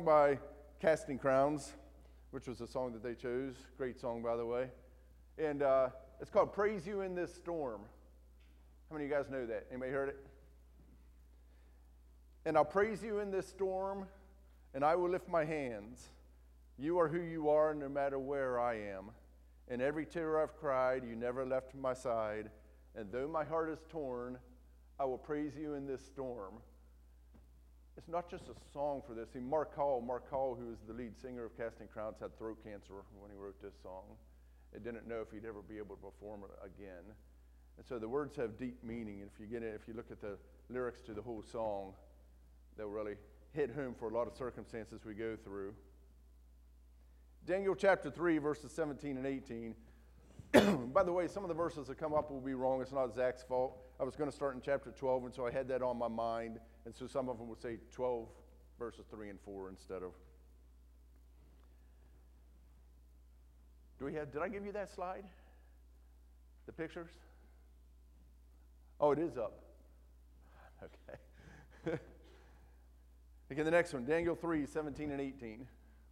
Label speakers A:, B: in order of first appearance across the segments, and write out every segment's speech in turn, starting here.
A: by Casting Crowns, which was a song that they chose. Great song, by the way. And it's called Praise You in This Storm. How many of you guys know that? Anybody heard it? And I'll praise you in this storm, and I will lift my hands. You are who you are, no matter where I am. In every tear I've cried, you never left my side. And though my heart is torn, I will praise you in this storm. It's not just a song for this. See, Mark Hall, who was the lead singer of Casting Crowns, had throat cancer when he wrote this song. He didn't know if he'd ever be able to perform it again. And so the words have deep meaning. And if you look at the lyrics to the whole song, they'll really hit home for a lot of circumstances we go through. Daniel chapter 3, verses 17 and 18. By the way, some of the verses that come up will be wrong. It's not Zach's fault. I was going to start in chapter 12, and so I had that on my mind. And so some of them would say 12, verses 3 and 4 instead of. Did I give you that slide? The pictures? Oh, it is up. Okay. Okay, the next one, Daniel 3, 17 and 18.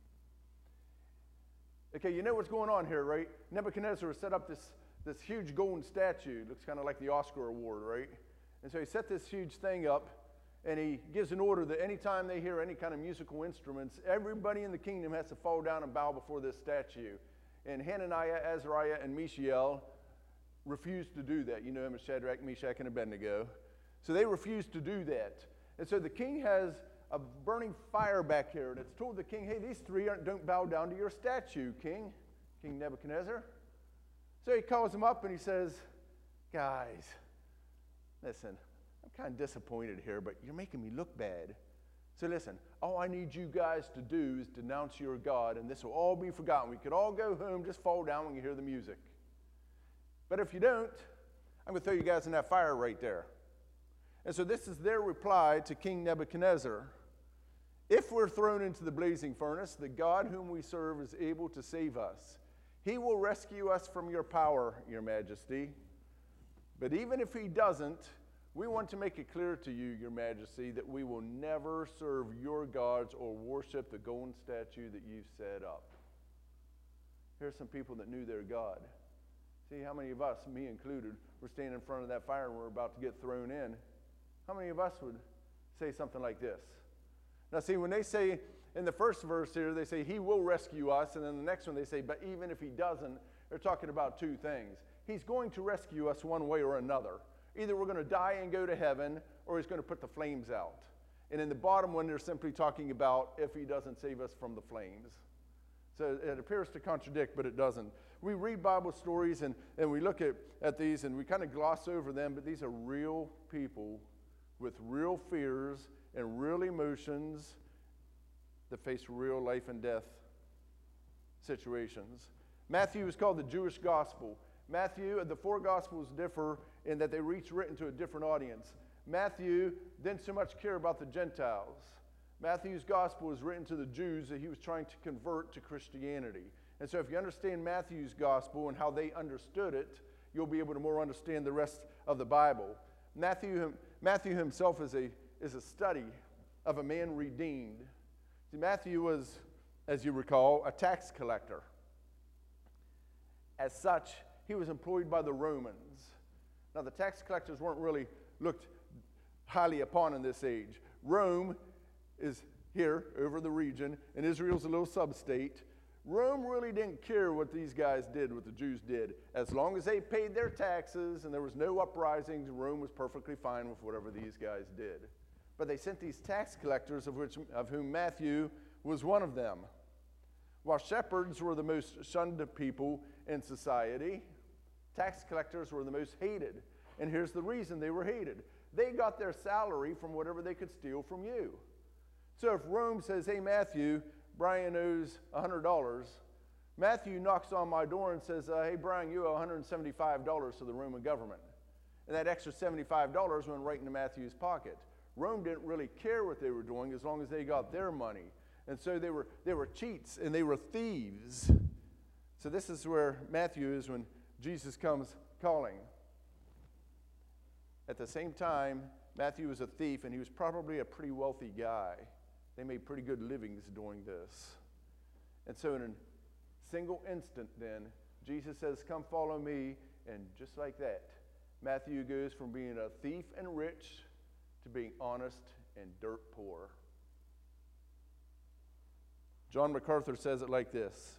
A: Okay, you know what's going on here, right? Nebuchadnezzar set up this huge golden statue. It looks kind of like the Oscar award, right? And so he set this huge thing up, and he gives an order that anytime they hear any kind of musical instruments, everybody in the kingdom has to fall down and bow before this statue. And Hananiah, Azariah, and Mishael refused to do that. You know him as Shadrach, Meshach, and Abednego. So they refused to do that. And so the king has a burning fire back here, and it's told the king, hey, these three don't bow down to your statue, King Nebuchadnezzar. So he calls them up and he says, guys, listen, I'm kind of disappointed here, but you're making me look bad. So listen, all I need you guys to do is denounce your God, and this will all be forgotten. We could all go home, just fall down when you hear the music. But if you don't, I'm going to throw you guys in that fire right there. And so this is their reply to King Nebuchadnezzar. If we're thrown into the blazing furnace, the God whom we serve is able to save us. He will rescue us from your power, your majesty. But even if he doesn't, we want to make it clear to you, your majesty, that we will never serve your gods or worship the golden statue that you've set up. Here's some people that knew their God. See how many of us, me included, were standing in front of that fire and we're about to get thrown in. How many of us would say something like this? Now see, when they say, in the first verse here, they say, he will rescue us, and then the next one they say, but even if he doesn't, they're talking about two things. He's going to rescue us one way or another. Either we're going to die and go to heaven, or he's going to put the flames out. And in the bottom one, they're simply talking about if he doesn't save us from the flames. So it appears to contradict, but it doesn't. We read Bible stories, and we look at these, and we kind of gloss over them, but these are real people with real fears and real emotions that face real life and death situations. Matthew is called the Jewish gospel. Matthew, the four gospels differ in that they each written to a different audience. Matthew didn't so much care about the Gentiles. Matthew's gospel was written to the Jews that he was trying to convert to Christianity. And so if you understand Matthew's gospel and how they understood it, you'll be able to more understand the rest of the Bible. Matthew himself is a study of a man redeemed. See, Matthew was, as you recall, a tax collector. As such, he was employed by the Romans. Now, the tax collectors weren't really looked highly upon in this age. Rome is here over the region, and Israel's a little sub-state. Rome really didn't care what these guys did, what the Jews did. As long as they paid their taxes and there was no uprisings, Rome was perfectly fine with whatever these guys did. But they sent these tax collectors, of whom Matthew was one of them. While shepherds were the most shunned people in society, tax collectors were the most hated. And here's the reason they were hated. They got their salary from whatever they could steal from you. So if Rome says, hey, Matthew, Brian owes $100, Matthew knocks on my door and says, hey, Brian, you owe $175 to the Roman government. And that extra $75 went right into Matthew's pocket. Rome didn't really care what they were doing as long as they got their money. And so they were cheats and they were thieves. So this is where Matthew is when Jesus comes calling. At the same time, Matthew was a thief, and he was probably a pretty wealthy guy. They made pretty good livings doing this. And so in a single instant then, Jesus says, come follow me. And just like that, Matthew goes from being a thief and rich to being honest and dirt poor. John MacArthur says it like this: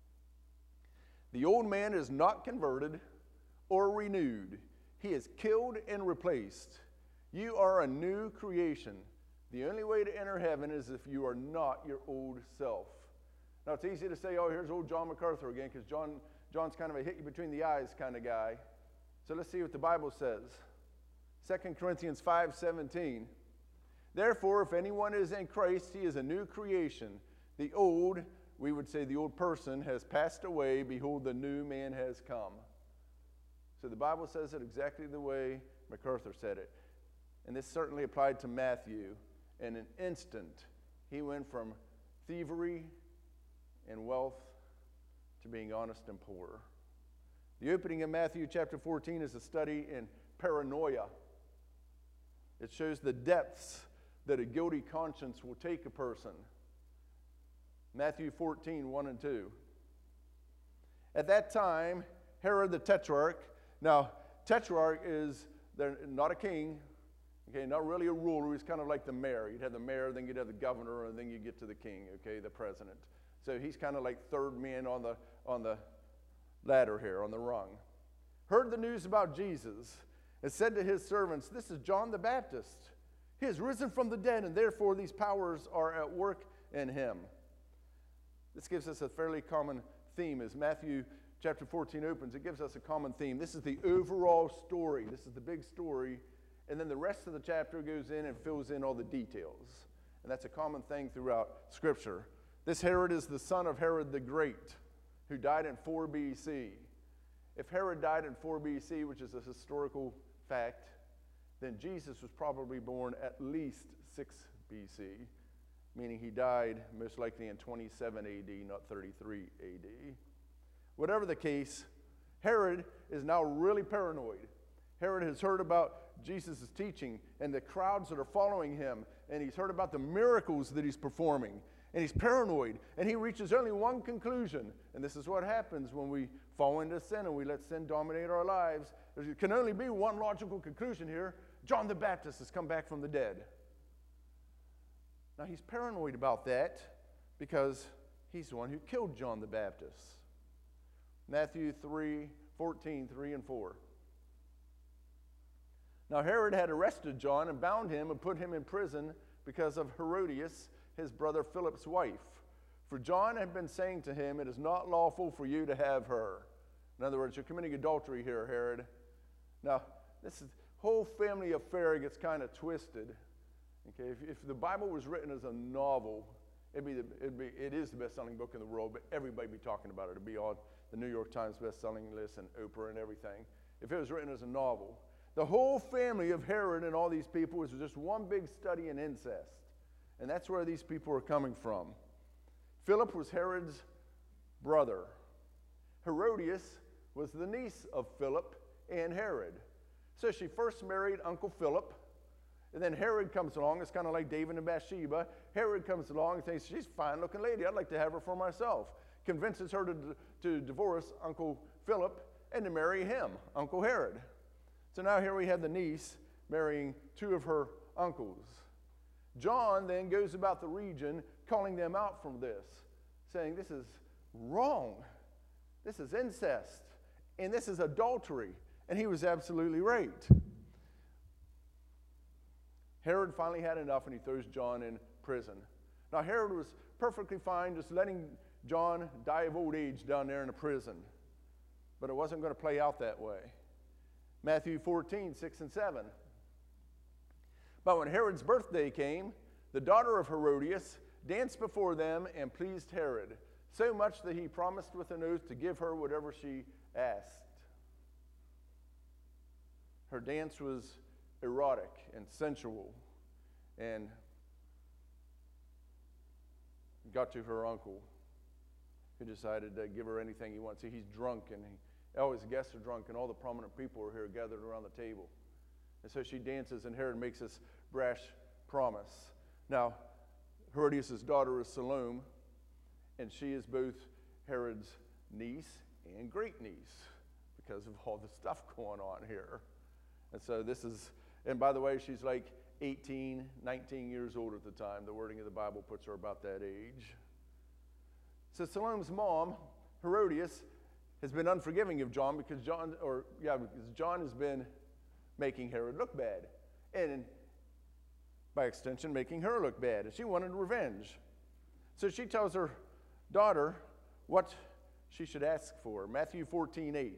A: the old man is not converted or renewed. He is killed and replaced. You are a new creation. The only way to enter heaven is if you are not your old self. Now, it's easy to say, oh, here's old John MacArthur again, because John's kind of a hit you between the eyes kind of guy. So let's see what the Bible says. 2 Corinthians 5:17. Therefore, if anyone is in Christ, he is a new creation. The old, we would say the old person, has passed away. Behold, the new man has come. So the Bible says it exactly the way MacArthur said it. And this certainly applied to Matthew. In an instant, he went from thievery and wealth to being honest and poor. The opening of Matthew chapter 14 is a study in paranoia. It shows the depths that a guilty conscience will take a person. Matthew 14, 1 and 2. At that time, Herod the Tetrarch, now, Tetrarch is not a king, okay, not really a ruler. He's kind of like the mayor. You'd have the mayor, then you'd have the governor, and then you get to the king, okay, the president. So he's kind of like third man on the ladder here, on the rung. Heard the news about Jesus and said to his servants, this is John the Baptist. He has risen from the dead, and therefore these powers are at work in him. This gives us a fairly common theme as Matthew chapter 14 opens. It gives us a common theme. This is the overall story. This is the big story. And then the rest of the chapter goes in and fills in all the details. And that's a common thing throughout Scripture. This Herod is the son of Herod the Great, who died in 4 BC. If Herod died in 4 BC, which is a historical fact, then Jesus was probably born at least 6 BC, meaning he died most likely in 27 AD, not 33 AD. Whatever the case, Herod is now really paranoid. Herod has heard about Jesus' teaching and the crowds that are following him, and he's heard about the miracles that he's performing, and he's paranoid, and he reaches only one conclusion, and this is what happens when we fall into sin and we let sin dominate our lives. There can only be one logical conclusion here: John the Baptist has come back from the dead. Now, he's paranoid about that because he's the one who killed John the Baptist. Matthew 3:14, 3 and 4. Now, Herod had arrested John and bound him and put him in prison because of Herodias, his brother Philip's wife. For John had been saying to him, it is not lawful for you to have her. In other words, you're committing adultery here, Herod. Now, this whole family affair gets kind of twisted. Okay, if the Bible was written as a novel, it is the best-selling book in the world, but everybody would be talking about it. It'd be on the New York Times best-selling list and Oprah and everything. If it was written as a novel, the whole family of Herod and all these people was just one big study in incest. And that's where these people are coming from. Philip was Herod's brother. Herodias was the niece of Philip and Herod. So she first married Uncle Philip, and then Herod comes along. It's kind of like David and Bathsheba. Herod comes along and thinks, she's a fine-looking lady. I'd like to have her for myself. Convinces her to divorce Uncle Philip and to marry him, Uncle Herod. So now here we have the niece marrying two of her uncles. John then goes about the region calling them out from this, saying this is wrong. This is incest. And this is adultery. And he was absolutely right. Herod finally had enough, and he throws John in prison. Now, Herod was perfectly fine just letting John die of old age down there in a prison. But it wasn't going to play out that way. Matthew 14, 6 and 7. But when Herod's birthday came, the daughter of Herodias danced before them and pleased Herod, so much that he promised with an oath to give her whatever she asked. Her dance was erotic and sensual, and got to her uncle, who decided to give her anything he wants. See, he's drunk, and all his guests are drunk, and all the prominent people are here gathered around the table. And so she dances, and Herod makes this brash promise. Now, Herodias' daughter is Salome, and she is both Herod's niece and great niece because of all the stuff going on here. And so and by the way, she's like 18, 19 years old at the time. The wording of the Bible puts her about that age. So Salome's mom, Herodias, has been unforgiving of John because John has been making Herod look bad. And by extension, making her look bad. And she wanted revenge. So she tells her daughter what she should ask for. Matthew 14:8.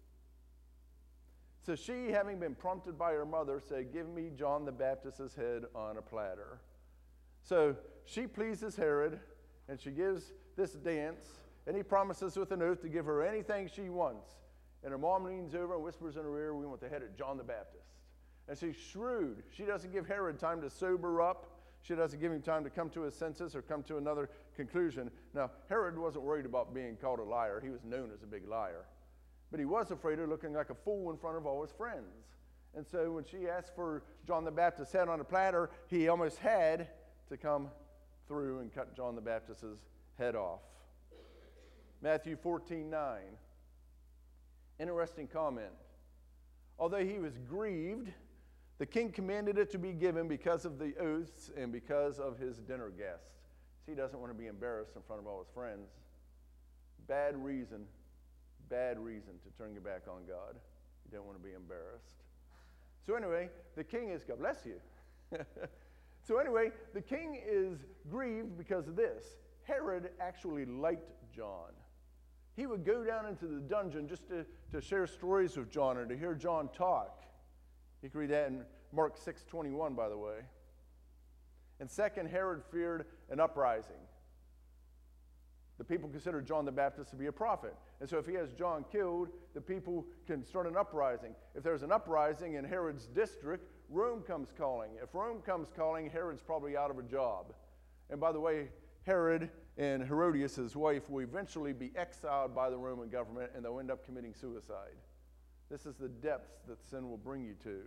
A: So she, having been prompted by her mother, said, "Give me John the Baptist's head on a platter." So she pleases Herod, and she gives this dance, and he promises with an oath to give her anything she wants. And her mom leans over and whispers in her ear, "We want the head of John the Baptist." And she's shrewd. She doesn't give Herod time to sober up. She doesn't give him time to come to his senses or come to another conclusion. Now, Herod wasn't worried about being called a liar. He was known as a big liar. But he was afraid of looking like a fool in front of all his friends. And so when she asked for John the Baptist's head on a platter, he almost had to come through and cut John the Baptist's head off. Matthew 14:9. Interesting comment. Although he was grieved, the king commanded it to be given because of the oaths and because of his dinner guests. See, he doesn't want to be embarrassed in front of all his friends. Bad reason to turn your back on God. You don't want to be embarrassed. So anyway, the king is, God bless you. So anyway, the king is grieved because of this. Herod actually liked John. He would go down into the dungeon just to share stories with John or to hear John talk. You can read that in Mark 6:21, by the way. And second, Herod feared an uprising. The people considered John the Baptist to be a prophet. And so if he has John killed, the people can start an uprising. If there's an uprising in Herod's district, Rome comes calling. If Rome comes calling, Herod's probably out of a job. And by the way, Herod and Herodias, his wife, will eventually be exiled by the Roman government, and they'll end up committing suicide. This is the depths that sin will bring you to.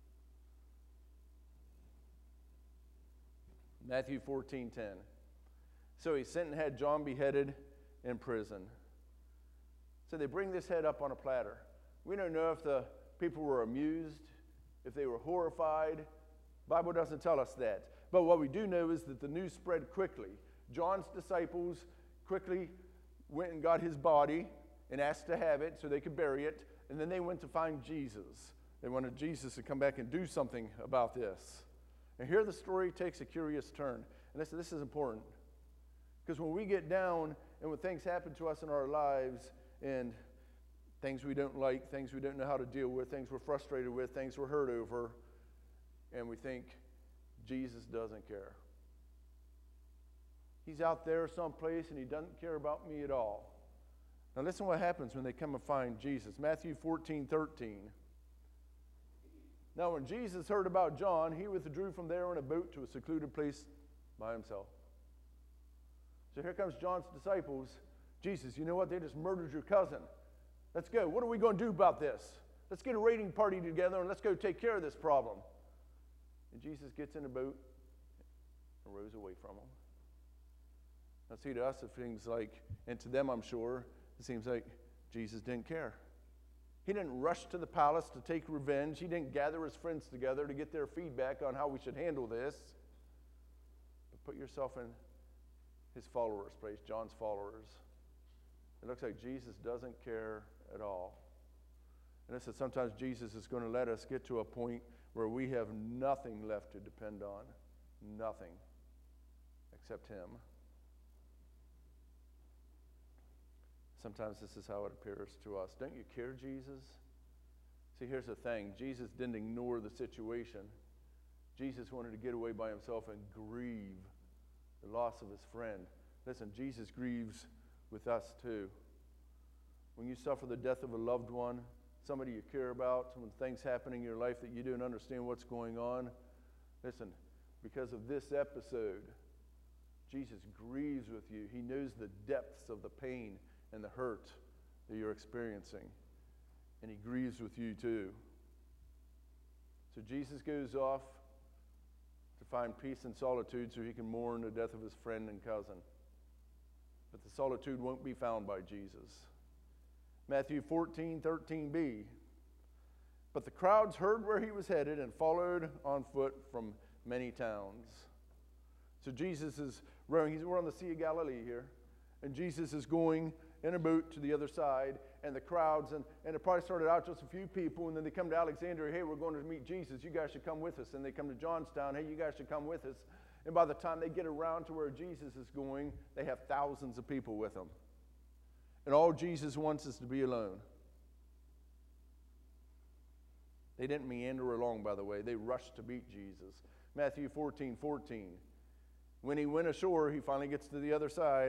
A: Matthew 14:10. So he sent and had John beheaded in prison. So they bring this head up on a platter. We don't know if the people were amused, if they were horrified. The Bible doesn't tell us that. But what we do know is that the news spread quickly. John's disciples quickly went and got his body and asked to have it so they could bury it. And then they went to find Jesus. They wanted Jesus to come back and do something about this. And here the story takes a curious turn. And this is important. Because when we get down and when things happen to us in our lives and things we don't like, things we don't know how to deal with, things we're frustrated with, things we're hurt over, and we think Jesus doesn't care. He's out there someplace and he doesn't care about me at all. Now listen what happens when they come and find Jesus. Matthew 14:13. Now when Jesus heard about John, he withdrew from there in a boat to a secluded place by himself. So here comes John's disciples. Jesus, you know what? They just murdered your cousin. Let's go. What are we going to do about this? Let's get a raiding party together and let's go take care of this problem. And Jesus gets in the boat and rows away from them. Now see, to us it seems like, and to them I'm sure, it seems like Jesus didn't care. He didn't rush to the palace to take revenge. He didn't gather his friends together to get their feedback on how we should handle this. But put yourself in his followers' place, John's followers. It looks like Jesus doesn't care at all. And this is sometimes Jesus is going to let us get to a point where we have nothing left to depend on. Nothing except him. Sometimes this is how it appears to us. Don't you care, Jesus? See, here's the thing. Jesus didn't ignore the situation. Jesus wanted to get away by himself and grieve the loss of his friend. Listen, Jesus grieves with us too. When you suffer the death of a loved one, somebody you care about, when things happen in your life that you don't understand what's going on, listen, because of this episode, Jesus grieves with you. He knows the depths of the pain and the hurt that you're experiencing. And he grieves with you too. So Jesus goes off to find peace and solitude so he can mourn the death of his friend and cousin. But the solitude won't be found by Jesus. Matthew 14:13b. But the crowds heard where he was headed and followed on foot from many towns. So Jesus is rowing. We're on the Sea of Galilee here. And Jesus is going in a boat to the other side. And the crowds, and it probably started out just a few people. And then they come to Alexandria. Hey, we're going to meet Jesus. You guys should come with us. And they come to Johnstown. Hey, you guys should come with us. And by the time they get around to where Jesus is going, they have thousands of people with them. And all Jesus wants is to be alone. They didn't meander along, by the way. They rushed to meet Jesus. Matthew 14:14. When he went ashore, he finally gets to the other side.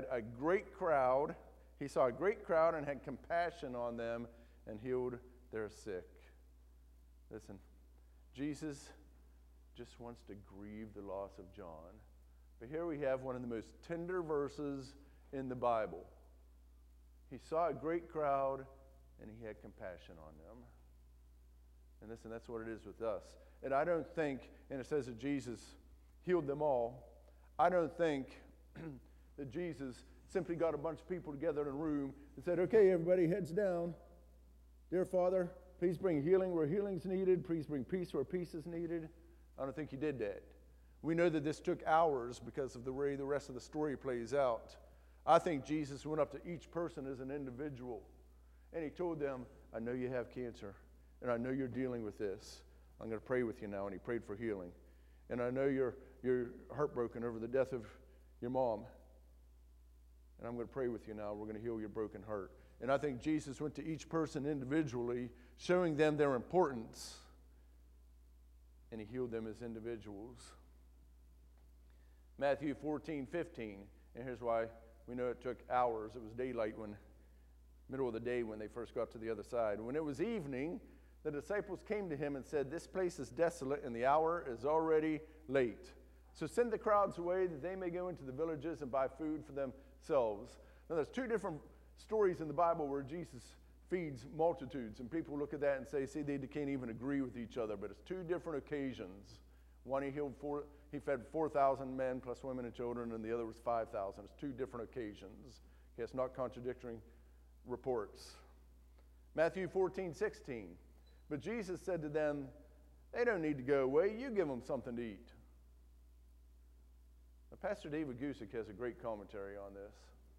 A: He saw a great crowd and had compassion on them and healed their sick. Listen, Jesus just wants to grieve the loss of John. But here we have one of the most tender verses in the Bible. He saw a great crowd and he had compassion on them. And listen, that's what it is with us. And I don't think, and it says that Jesus healed them all, I don't think that Jesus simply got a bunch of people together in a room and said, okay, everybody, heads down. Dear Father, please bring healing where healing's needed. Please bring peace where peace is needed. I don't think he did that. We know that this took hours because of the way the rest of the story plays out. I think Jesus went up to each person as an individual, and he told them, I know you have cancer, and I know you're dealing with this. I'm going to pray with you now, and he prayed for healing. And I know you're heartbroken over the death of your mom, and I'm going to pray with you now. We're going to heal your broken heart. And I think Jesus went to each person individually, showing them their importance, and he healed them as individuals. Matthew 14:15, and here's why we know it took hours. It was daylight middle of the day when they first got to the other side. When it was evening, the disciples came to him and said, this place is desolate and the hour is already late. So send the crowds away that they may go into the villages and buy food for themselves. Now there's two different stories in the Bible where Jesus feeds multitudes, and people look at that and say, see, they can't even agree with each other, but it's two different occasions. One he fed 4,000 men plus women and children, and the other was 5,000. It's two different occasions. Okay, it's not contradicting reports. Matthew 14:16. But Jesus said to them, they don't need to go away. You give them something to eat. Now, Pastor David Gusick has a great commentary on this.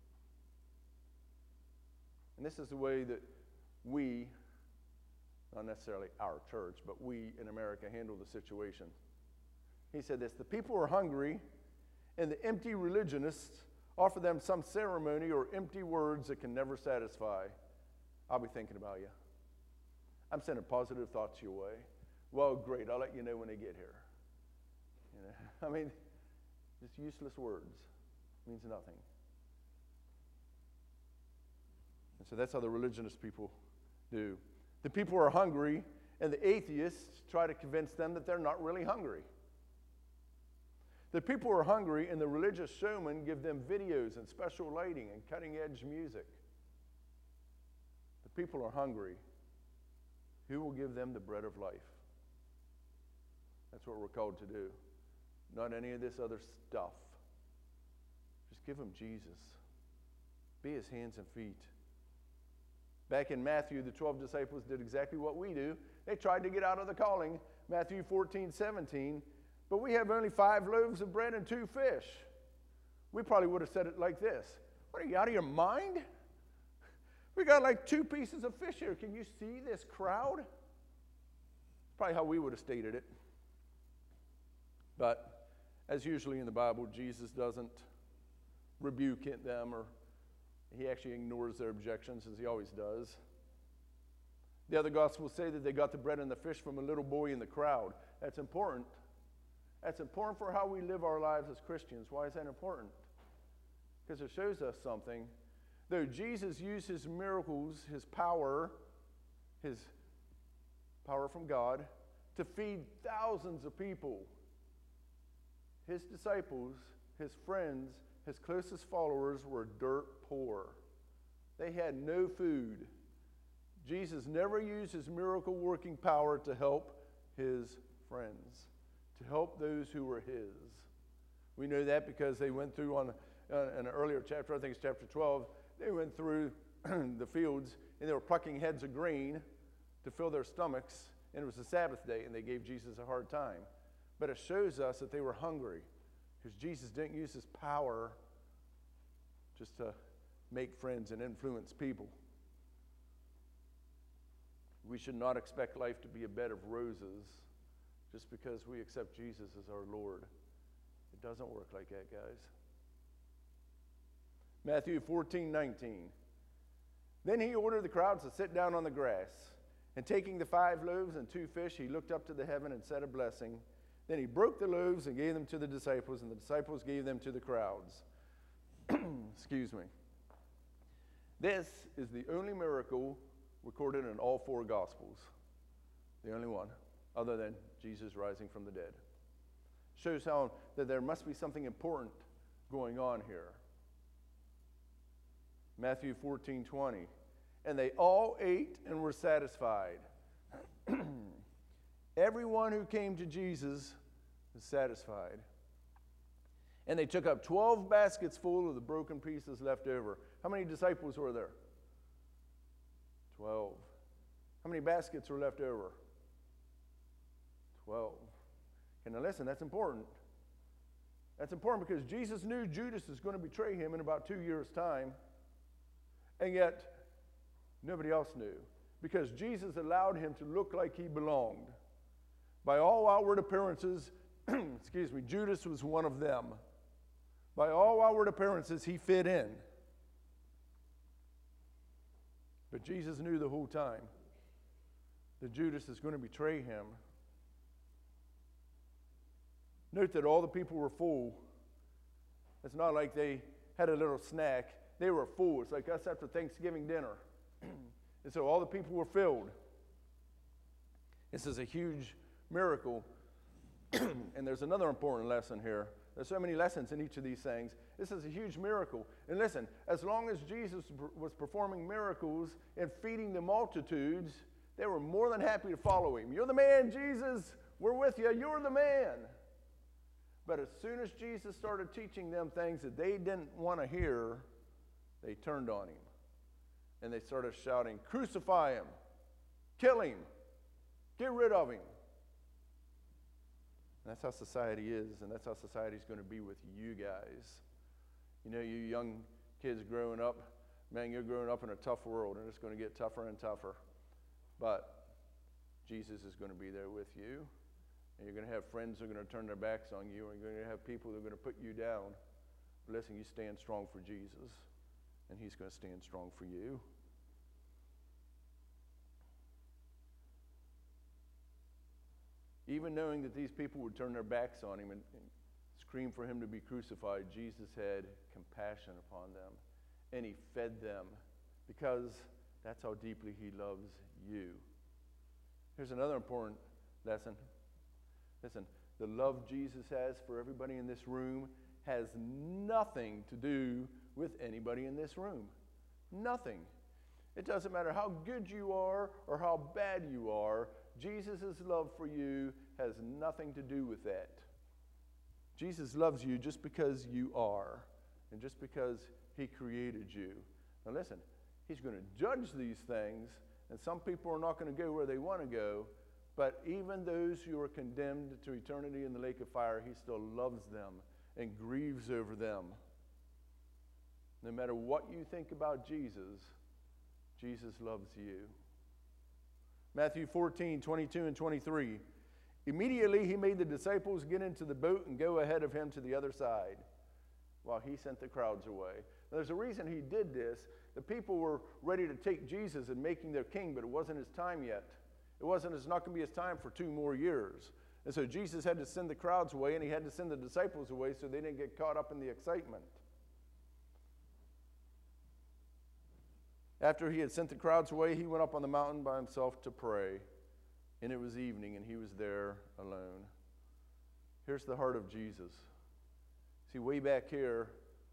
A: And this is the way that we, not necessarily our church, but we in America handle the situation. He said this, the people are hungry, and the empty religionists offer them some ceremony or empty words that can never satisfy. I'll be thinking about you. I'm sending positive thoughts your way. Well, great, I'll let you know when they get here. You know, I mean, just useless words. Means nothing. And so that's how the religionist people do. The people are hungry, and the atheists try to convince them that they're not really hungry. The people are hungry, and the religious showmen give them videos and special lighting and cutting-edge music. The people are hungry. Who will give them the bread of life? That's what we're called to do. Not any of this other stuff. Just give them Jesus. Be his hands and feet. Back in Matthew, the 12 disciples did exactly what we do. They tried to get out of the calling, Matthew 14:17, but we have only 5 loaves of bread and 2 fish. We probably would have said it like this. What, are you out of your mind? We got like 2 pieces of fish here. Can you see this crowd? Probably how we would have stated it. But as usually in the Bible, Jesus doesn't rebuke them, or he actually ignores their objections, as he always does. The other Gospels say that they got the bread and the fish from a little boy in the crowd. That's important. That's important for how we live our lives as Christians. Why is that important? Because it shows us something. Though Jesus used his miracles, his power from God, to feed thousands of people, his disciples, his friends, his closest followers were dirt poor. They had no food. Jesus never used his miracle-working power to help his friends, to help those who were his. We know that because they went through on an earlier chapter, I think it's chapter 12, they went through the fields and they were plucking heads of grain to fill their stomachs, and it was the Sabbath day, and they gave Jesus a hard time. But it shows us that they were hungry, because Jesus didn't use his power just to make friends and influence people. We should not expect life to be a bed of roses just because we accept Jesus as our Lord. It doesn't work like that, guys. Matthew 14:19. Then he ordered the crowds to sit down on the grass. And taking the 5 loaves and 2 fish, he looked up to the heaven and said a blessing. Then he broke the loaves and gave them to the disciples, and the disciples gave them to the crowds. Excuse me. This is the only miracle recorded in all 4 Gospels. The only one, other than Jesus rising from the dead. Shows how that there must be something important going on here. Matthew 14:20. And they all ate and were satisfied. Everyone who came to Jesus was satisfied. And they took up 12 baskets full of the broken pieces left over. How many disciples were there? 12. How many baskets were left over? 12. Okay, now listen, that's important. That's important because Jesus knew Judas is going to betray him in about 2 years' time. And yet, nobody else knew, because Jesus allowed him to look like he belonged. By all outward appearances, excuse me, Judas was one of them. By all outward appearances, he fit in. But Jesus knew the whole time that Judas is going to betray him. Note that all the people were full. It's not like they had a little snack. They were full. It's like us after Thanksgiving dinner. And so all the people were filled. This is a huge miracle. And there's another important lesson here. There's so many lessons in each of these things. This is a huge miracle. And listen, as long as Jesus was performing miracles and feeding the multitudes, they were more than happy to follow him. You're the man, Jesus. We're with you. You're the man. But as soon as Jesus started teaching them things that they didn't want to hear, they turned on him. And they started shouting, "Crucify him, kill him, get rid of him." And that's how society is, and that's how society's going to be with you guys. You know, you young kids growing up, man, you're growing up in a tough world, and it's going to get tougher and tougher. But Jesus is going to be there with you, and you're going to have friends who are going to turn their backs on you, and you're going to have people who are going to put you down. But listen, you stand strong for Jesus, and he's going to stand strong for you. Even knowing that these people would turn their backs on him and scream for him to be crucified, Jesus had compassion upon them, and he fed them, because that's how deeply he loves you. Here's another important lesson. Listen, the love Jesus has for everybody in this room has nothing to do with anybody in this room. Nothing. It doesn't matter how good you are or how bad you are. Jesus' love for you has nothing to do with that. Jesus loves you just because you are, and just because he created you. Now listen, he's going to judge these things, and some people are not going to go where they want to go, but even those who are condemned to eternity in the lake of fire, he still loves them and grieves over them. No matter what you think about Jesus, Jesus loves you. Matthew 14:22 and 23. Immediately he made the disciples get into the boat and go ahead of him to the other side, while he sent the crowds away. Now, there's a reason he did this. The people were ready to take Jesus and make him their king, but it wasn't his time yet. It's not going to be his time for 2 more years. And so Jesus had to send the crowds away, and he had to send the disciples away so they didn't get caught up in the excitement. After he had sent the crowds away, he went up on the mountain by himself to pray. And it was evening, and he was there alone. Here's the heart of Jesus. See, way back here,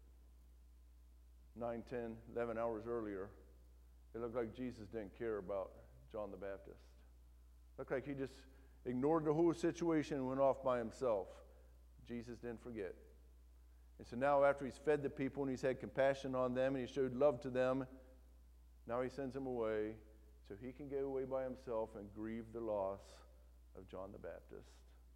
A: 9, 10, 11 hours earlier, it looked like Jesus didn't care about John the Baptist. It looked like he just ignored the whole situation and went off by himself. Jesus didn't forget. And so now after he's fed the people and he's had compassion on them and he showed love to them, now he sends them away so he can go away by himself and grieve the loss of John the Baptist.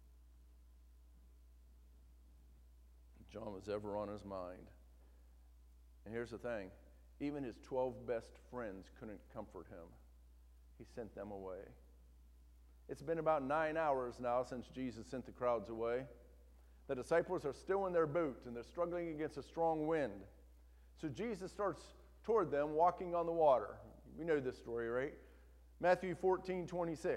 A: John was ever on his mind. And here's the thing. Even his 12 best friends couldn't comfort him. He sent them away. It's been about 9 hours now since Jesus sent the crowds away. The disciples are still in their boat, and they're struggling against a strong wind. So Jesus starts toward them walking on the water. We know this story, right? Matthew 14:26.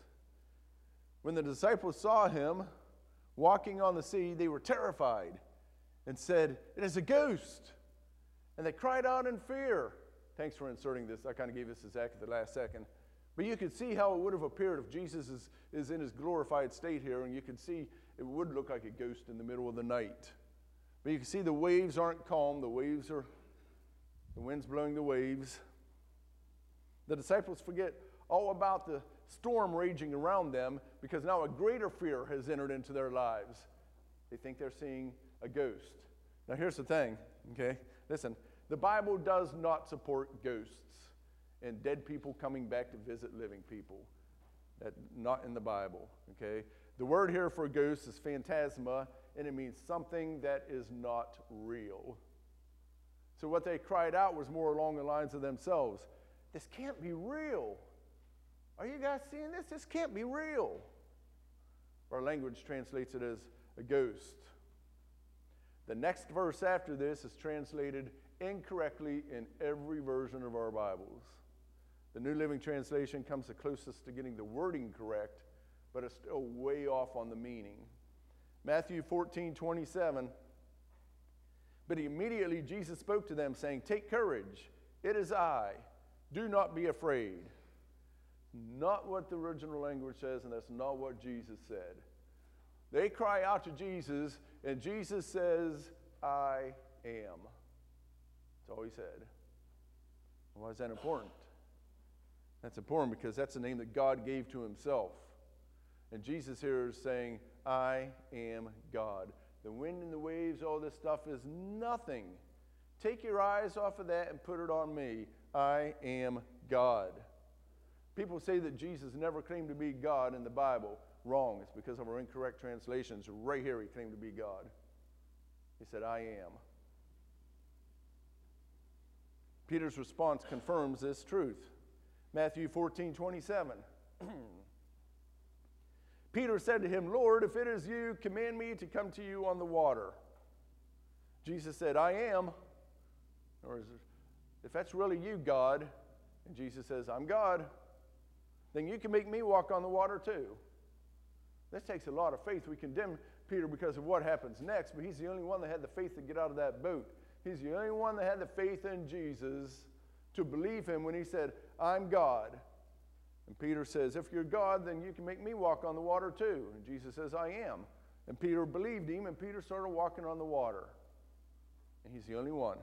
A: When the disciples saw him walking on the sea, they were terrified and said, "It is a ghost." And they cried out in fear. Thanks for inserting this. I kind of gave this to Zach at the last second. But you could see how it would have appeared if Jesus is in his glorified state here, and you could see it would look like a ghost in the middle of the night. But you can see the waves aren't calm. The wind's blowing the waves. The disciples forget all about the storm raging around them because now a greater fear has entered into their lives. They think they're seeing a ghost. Now here's the thing, okay? Listen, the Bible does not support ghosts and dead people coming back to visit living people. That's not in the Bible, okay? The word here for ghost is phantasma, and it means something that is not real. So what they cried out was more along the lines of themselves. This can't be real. Are you guys seeing this? This can't be real. Our language translates it as a ghost. The next verse after this is translated incorrectly in every version of our Bibles. The New Living Translation comes the closest to getting the wording correct, but it's still way off on the meaning. Matthew 14:27. But immediately Jesus spoke to them, saying, "Take courage, it is I. Do not be afraid." Not what the original language says, and that's not what Jesus said. They cry out to Jesus, and Jesus says, "I am." That's all he said. Why is that important? That's important because that's the name that God gave to himself. And Jesus here is saying, "I am God." The wind and the waves, all this stuff is nothing. Take your eyes off of that and put it on me. I am God. People say that Jesus never claimed to be God in the Bible. Wrong. It's because of our incorrect translations. Right here he claimed to be God. He said, "I am." Peter's response confirms this truth. Matthew 14:27. Peter said to him, "Lord, if it is you, command me to come to you on the water." Jesus said, "I am." Or if that's really you, God, and Jesus says, "I'm God," then you can make me walk on the water too. This takes a lot of faith. We condemn Peter because of what happens next, but he's the only one that had the faith to get out of that boat. He's the only one that had the faith in Jesus to believe him when he said, "I'm God." And Peter says, "If you're God, then you can make me walk on the water too." And Jesus says, "I am." And Peter believed him, and Peter started walking on the water. And he's the only one.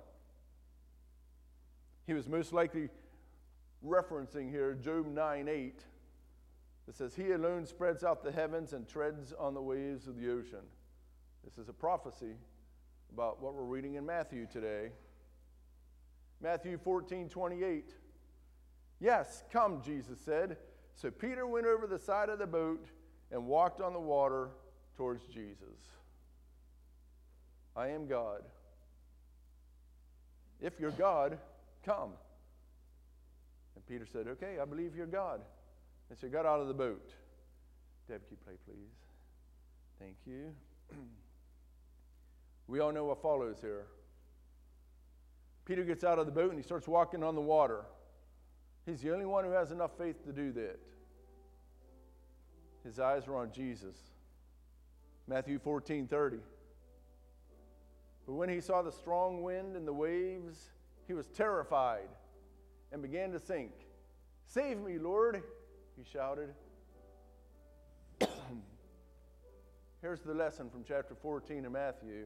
A: He was most likely referencing here Job 9:8. It says, "He alone spreads out the heavens and treads on the waves of the ocean." This is a prophecy about what we're reading in Matthew today. Matthew 14:28. "Yes, come," Jesus said. So Peter went over the side of the boat and walked on the water towards Jesus. I am God. If you're God, come. And Peter said, "Okay, I believe you're God." And so he got out of the boat. Deb, can you play, please? Thank you. We all know what follows here. Peter gets out of the boat and he starts walking on the water. He's the only one who has enough faith to do that. His eyes are on Jesus. Matthew 14:30. But when he saw the strong wind and the waves, he was terrified and began to sink. "Save me, Lord," he shouted. Here's the lesson from chapter 14 of Matthew.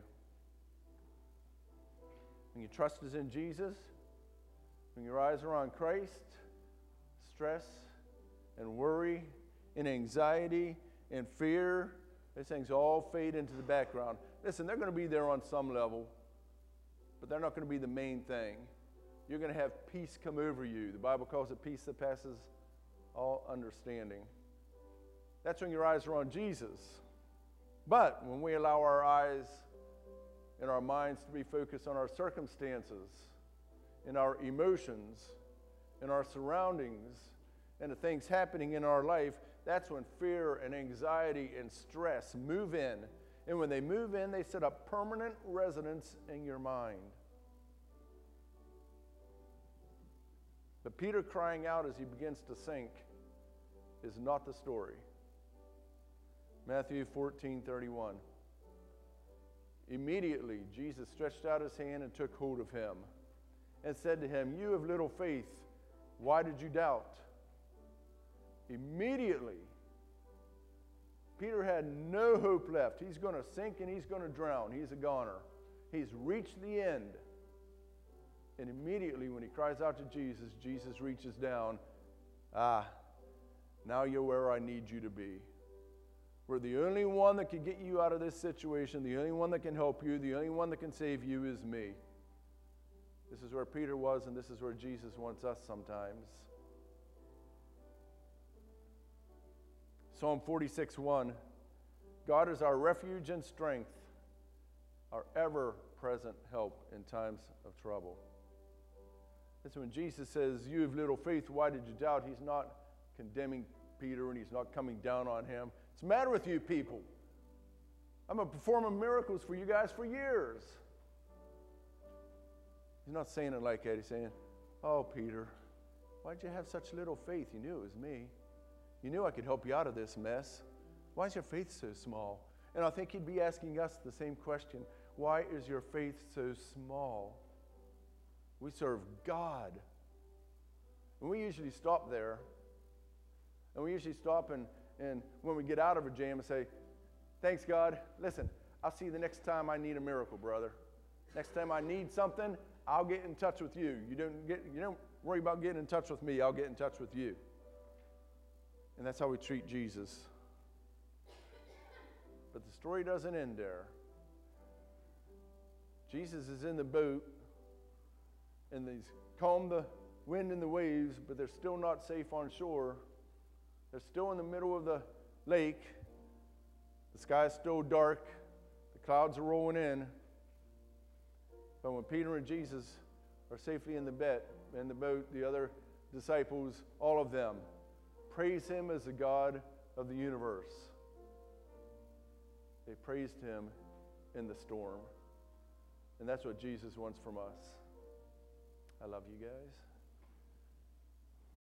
A: When your trust is in Jesus, when your eyes are on Christ, stress and worry and anxiety and fear, these things all fade into the background. Listen, they're going to be there on some level, but they're not going to be the main thing. You're going to have peace come over you. The Bible calls it peace that passes all understanding. That's when your eyes are on Jesus. But when we allow our eyes and our minds to be focused on our circumstances, in our emotions, in our surroundings, and the things happening in our life, that's when fear and anxiety and stress move in. And when they move in, they set up permanent residence in your mind. But Peter crying out as he begins to sink is not the story. Matthew 14:31. Immediately, Jesus stretched out his hand and took hold of him and said to him, "You of little faith, why did you doubt?" Immediately, Peter had no hope left. He's going to sink and he's going to drown. He's a goner. He's reached the end. And immediately when he cries out to Jesus, Jesus reaches down. Now you're where I need you to be. Where the only one that can get you out of this situation, the only one that can help you, the only one that can save you is me. This is where Peter was, and this is where Jesus wants us sometimes. Psalm 46:1, God is our refuge and strength, our ever-present help in times of trouble. That's when Jesus says, "You have little faith, why did you doubt?" He's not condemning Peter, and he's not coming down on him. What's the matter with you people? I've been performing miracles for you guys for years. He's not saying it like that. He's saying, "Oh, Peter, why'd you have such little faith? You knew it was me. You knew I could help you out of this mess. Why is your faith so small?" And I think he'd be asking us the same question. Why is your faith so small? We serve God. And we usually stop there. And we usually stop and when we get out of a jam and say, "Thanks, God. Listen, I'll see you the next time I need a miracle, brother. Next time I need something, I'll get in touch with you. You don't worry about getting in touch with me. I'll get in touch with you." And that's how we treat Jesus. But the story doesn't end there. Jesus is in the boat, and he's calmed the wind and the waves, but they're still not safe on shore. They're still in the middle of the lake. The sky is still dark. The clouds are rolling in. But when Peter and Jesus are safely in the boat, the other disciples, all of them, praise him as the God of the universe. They praised him in the storm. And that's what Jesus wants from us. I love you guys.